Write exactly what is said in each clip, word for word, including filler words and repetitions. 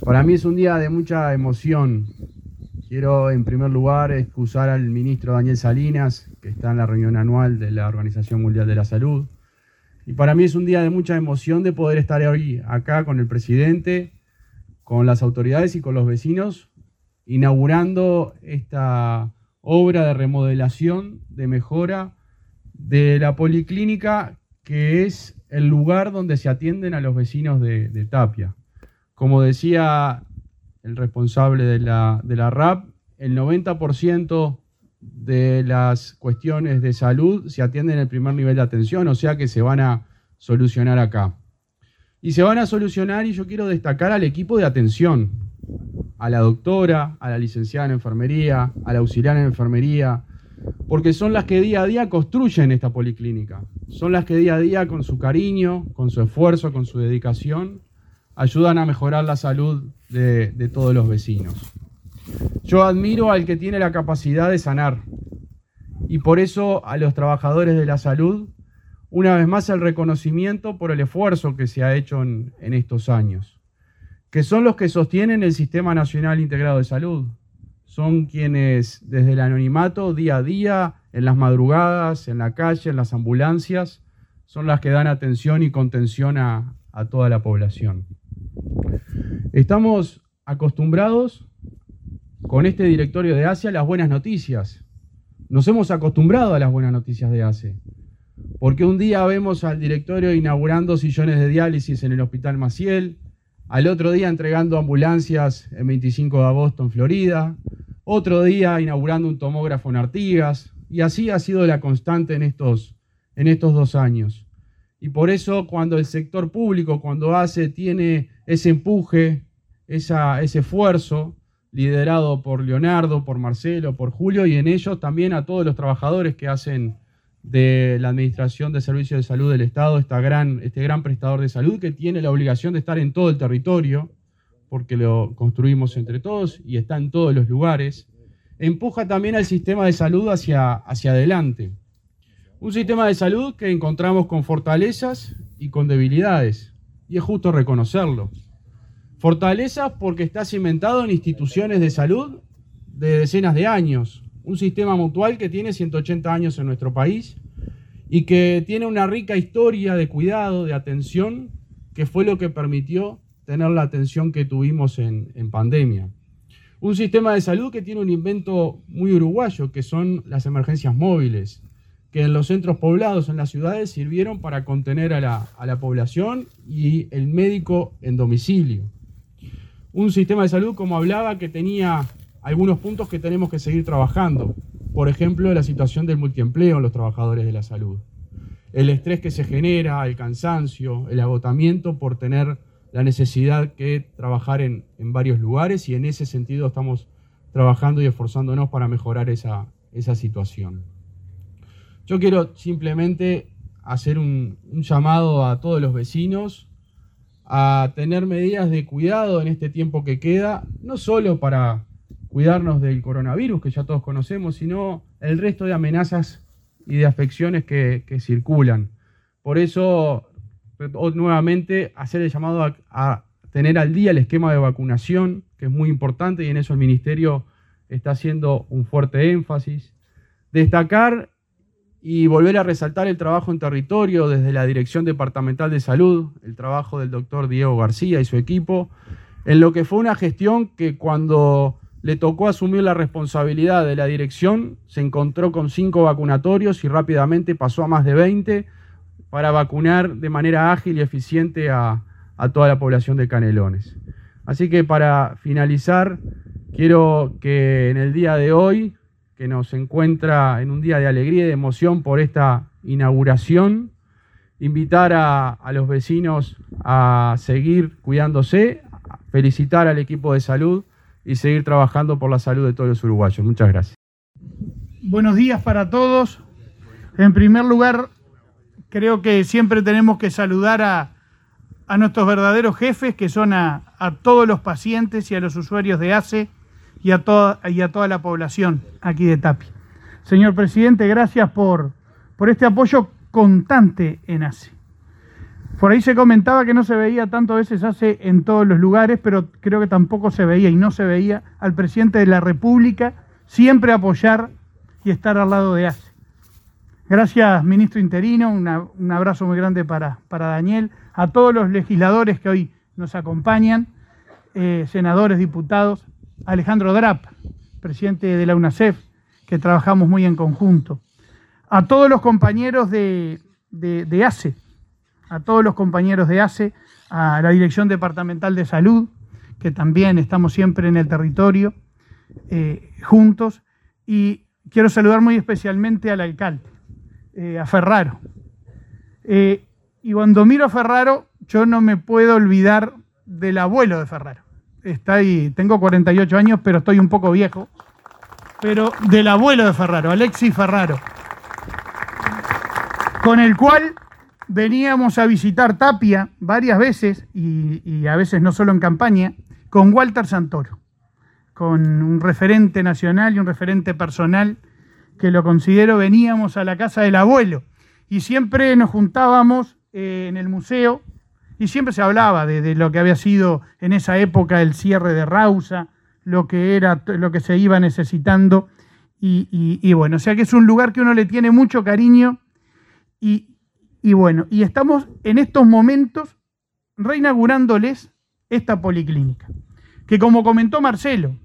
Para mí es un día de mucha emoción. Quiero en primer lugar excusar al ministro Daniel Salinas, que está en la reunión anual de la Organización Mundial de la Salud. Y para mí es un día de mucha emoción de poder estar hoy acá con el presidente, con las autoridades y con los vecinos, inaugurando esta obra de remodelación, de mejora de la policlínica, que es el lugar donde se atienden a los vecinos de, de Tapia. Como decía el responsable de la, de la R A P, el noventa por ciento de las cuestiones de salud se atienden en el primer nivel de atención, o sea que se van a solucionar acá. Y se van a solucionar, y yo quiero destacar al equipo de atención, a la doctora, a la licenciada en enfermería, a la auxiliar en enfermería, porque son las que día a día construyen esta policlínica. Son las que día a día, con su cariño, con su esfuerzo, con su dedicación, ayudan a mejorar la salud de, de todos los vecinos. Yo admiro al que tiene la capacidad de sanar, y por eso a los trabajadores de la salud, una vez más el reconocimiento por el esfuerzo que se ha hecho en, en estos años, que son los que sostienen el Sistema Nacional Integrado de Salud. Son quienes desde el anonimato, día a día, en las madrugadas, en la calle, en las ambulancias, son las que dan atención y contención a, a toda la población. Estamos acostumbrados con este directorio de A C E a las buenas noticias. Nos hemos acostumbrado a las buenas noticias de A C E, porque un día vemos al directorio inaugurando sillones de diálisis en el Hospital Maciel, al otro día entregando ambulancias el veinticinco de agosto en Florida, otro día inaugurando un tomógrafo en Artigas, y así ha sido la constante en estos, en estos dos años. Y por eso cuando el sector público, cuando A C E tiene ese empuje, esa, ese esfuerzo, liderado por Leonardo, por Marcelo, por Julio, y en ellos también a todos los trabajadores que hacen de la Administración de Servicios de Salud del Estado, esta gran, este gran prestador de salud que tiene la obligación de estar en todo el territorio, porque lo construimos entre todos y está en todos los lugares, empuja también al sistema de salud hacia, hacia adelante. Un sistema de salud que encontramos con fortalezas y con debilidades, y es justo reconocerlo. Fortalezas porque está cimentado en instituciones de salud de decenas de años, un sistema mutual que tiene ciento ochenta años en nuestro país y que tiene una rica historia de cuidado, de atención, que fue lo que permitió tener la atención que tuvimos en, en pandemia. Un sistema de salud que tiene un invento muy uruguayo, que son las emergencias móviles, que en los centros poblados, en las ciudades, sirvieron para contener a la, a la población y el médico en domicilio. Un sistema de salud, como hablaba, que tenía algunos puntos que tenemos que seguir trabajando. Por ejemplo, la situación del multiempleo en los trabajadores de la salud. El estrés que se genera, el cansancio, el agotamiento por tener la necesidad de trabajar en, en varios lugares, y en ese sentido estamos trabajando y esforzándonos para mejorar esa, esa situación. Yo quiero simplemente hacer un, un llamado a todos los vecinos a tener medidas de cuidado en este tiempo que queda, no solo para cuidarnos del coronavirus, que ya todos conocemos, sino el resto de amenazas y de afecciones que, que circulan. Por eso, nuevamente, hacer el llamado a, a tener al día el esquema de vacunación, que es muy importante, y en eso el Ministerio está haciendo un fuerte énfasis. Destacar y volver a resaltar el trabajo en territorio desde la Dirección Departamental de Salud, el trabajo del doctor Diego García y su equipo, en lo que fue una gestión que cuando le tocó asumir la responsabilidad de la dirección, se encontró con cinco vacunatorios y rápidamente pasó a más de veinte para vacunar de manera ágil y eficiente a, a toda la población de Canelones. Así que para finalizar, quiero que en el día de hoy, que nos encuentra en un día de alegría y de emoción por esta inauguración, invitar a, a los vecinos a seguir cuidándose, felicitar al equipo de salud y seguir trabajando por la salud de todos los uruguayos. Muchas gracias. Buenos días para todos. En primer lugar, creo que siempre tenemos que saludar a, a nuestros verdaderos jefes, que son a, a todos los pacientes y a los usuarios de A C E y a, toda, y a toda la población aquí de Tapia. Señor presidente, gracias por, por este apoyo constante en A C E. Por ahí se comentaba que no se veía tanto a veces ACE en todos los lugares, pero creo que tampoco se veía y no se veía al presidente de la República siempre apoyar y estar al lado de ACE. Gracias, ministro interino, una, un abrazo muy grande para, para Daniel, a todos los legisladores que hoy nos acompañan, eh, senadores, diputados, Alejandro Drap, presidente de la UNACEF, que trabajamos muy en conjunto, a todos los compañeros de, de, de ACE, a todos los compañeros de ACE, a la Dirección Departamental de Salud, que también estamos siempre en el territorio, eh, juntos, y quiero saludar muy especialmente al alcalde, eh, a Ferraro. Eh, y cuando miro a Ferraro, yo no me puedo olvidar del abuelo de Ferraro. Está ahí, tengo cuarenta y ocho años, pero estoy un poco viejo, pero del abuelo de Ferraro, Alexis Ferraro, con el cual veníamos a visitar Tapia varias veces, y, y a veces no solo en campaña, con Walter Santoro, con un referente nacional y un referente personal que lo considero. Veníamos a la casa del abuelo y siempre nos juntábamos eh, en el museo y siempre se hablaba de, de lo que había sido en esa época el cierre de Rausa, lo que era, lo que se iba necesitando y, y, y bueno, o sea que es un lugar que uno le tiene mucho cariño y Y bueno, y estamos en estos momentos reinaugurándoles esta policlínica, que como comentó Marcelo,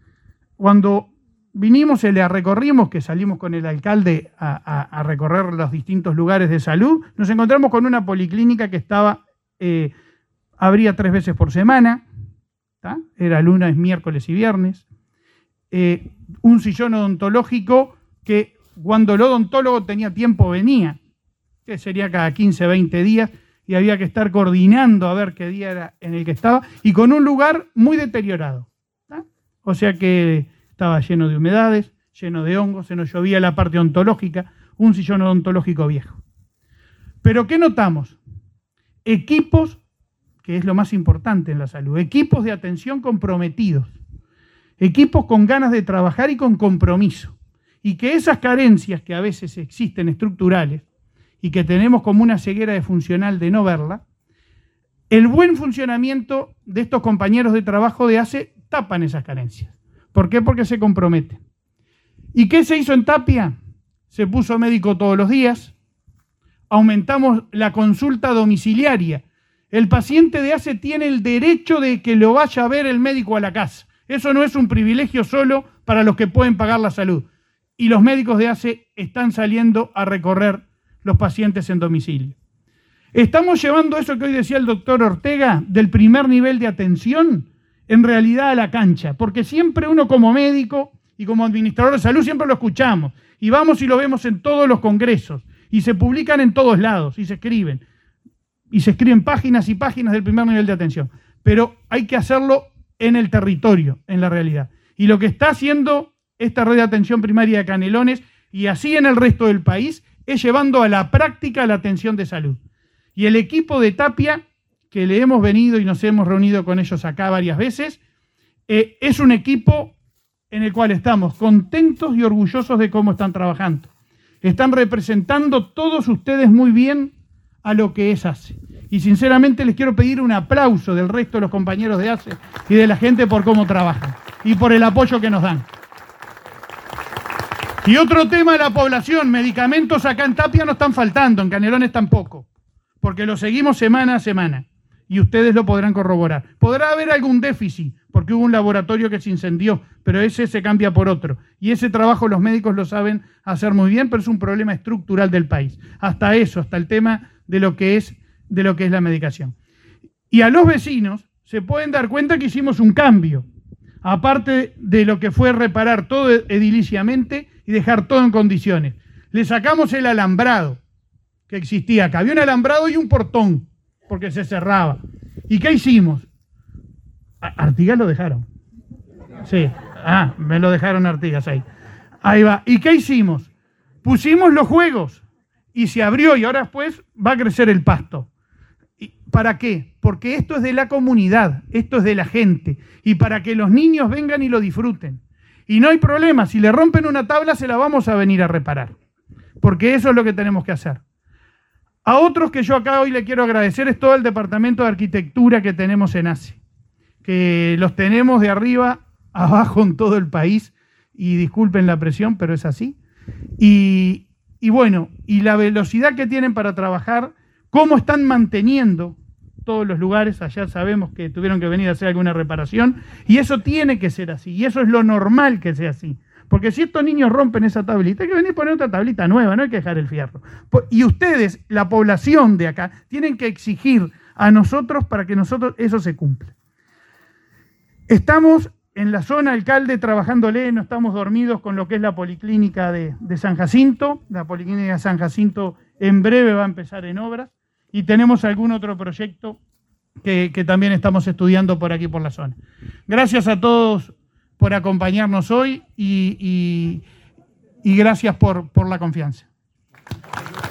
cuando vinimos y la recorrimos, que salimos con el alcalde a, a, a recorrer los distintos lugares de salud, nos encontramos con una policlínica que estaba, eh, abría tres veces por semana, ¿tá? Era lunes, miércoles y viernes, eh, un sillón odontológico que cuando el odontólogo tenía tiempo venía, que sería cada quince, veinte días, y había que estar coordinando a ver qué día era en el que estaba, y con un lugar muy deteriorado, ¿tá? O sea que estaba lleno de humedades, lleno de hongos, se nos llovía la parte odontológica, un sillón odontológico viejo. Pero ¿qué notamos? Equipos, que es lo más importante en la salud, equipos de atención comprometidos, equipos con ganas de trabajar y con compromiso, y que esas carencias que a veces existen estructurales, y que tenemos como una ceguera de funcional de no verla, el buen funcionamiento de estos compañeros de trabajo de ACE tapan esas carencias. ¿Por qué? Porque se comprometen. ¿Y qué se hizo en Tapia? Se puso médico todos los días, aumentamos la consulta domiciliaria. El paciente de ACE tiene el derecho de que lo vaya a ver el médico a la casa. Eso no es un privilegio solo para los que pueden pagar la salud. Y los médicos de ACE están saliendo a recorrer los pacientes en domicilio. Estamos llevando eso que hoy decía el doctor Ortega, del primer nivel de atención, en realidad a la cancha, porque siempre uno como médico y como administrador de salud siempre lo escuchamos, y vamos y lo vemos en todos los congresos, y se publican en todos lados, y se escriben, y se escriben páginas y páginas del primer nivel de atención, pero hay que hacerlo en el territorio, en la realidad. Y lo que está haciendo esta red de atención primaria de Canelones, y así en el resto del país, es llevando a la práctica la atención de salud. Y el equipo de Tapia, que le hemos venido y nos hemos reunido con ellos acá varias veces, eh, es un equipo en el cual estamos contentos y orgullosos de cómo están trabajando. Están representando todos ustedes muy bien a lo que es ACE. Y sinceramente les quiero pedir un aplauso del resto de los compañeros de ACE y de la gente por cómo trabajan y por el apoyo que nos dan. Y otro tema de la población, medicamentos acá en Tapia no están faltando, en Canelones tampoco, porque lo seguimos semana a semana y ustedes lo podrán corroborar. Podrá haber algún déficit, porque hubo un laboratorio que se incendió, pero ese se cambia por otro. Y ese trabajo los médicos lo saben hacer muy bien, pero es un problema estructural del país. Hasta eso, hasta el tema de lo que es, de lo que es la medicación. Y a los vecinos se pueden dar cuenta que hicimos un cambio, aparte de lo que fue reparar todo ediliciamente y dejar todo en condiciones. Le sacamos el alambrado que existía acá. Había un alambrado y un portón, porque se cerraba. ¿Y qué hicimos? A Artigas lo dejaron. Sí, ah, me lo dejaron Artigas ahí. Ahí va. ¿Y qué hicimos? Pusimos los juegos y se abrió y ahora después va a crecer el pasto. ¿Para qué? Porque esto es de la comunidad, esto es de la gente y para que los niños vengan y lo disfruten. Y no hay problema, si le rompen una tabla se la vamos a venir a reparar, porque eso es lo que tenemos que hacer. A otros que yo acá hoy le quiero agradecer es todo el departamento de arquitectura que tenemos en ACE, que los tenemos de arriba abajo en todo el país, y disculpen la presión, pero es así. Y, y bueno, y la velocidad que tienen para trabajar, cómo están manteniendo todos los lugares. Allá sabemos que tuvieron que venir a hacer alguna reparación, y eso tiene que ser así, y eso es lo normal que sea así. Porque si estos niños rompen esa tablita, hay que venir a poner otra tablita nueva, no hay que dejar el fierro. Y ustedes, la población de acá, tienen que exigir a nosotros para que nosotros eso se cumpla. Estamos en la zona, alcalde, trabajándole, no estamos dormidos con lo que es la policlínica de, de San Jacinto. La policlínica de San Jacinto en breve va a empezar en obras, y tenemos algún otro proyecto que, que también estamos estudiando por aquí, por la zona. Gracias a todos por acompañarnos hoy, y, y, y gracias por, por la confianza.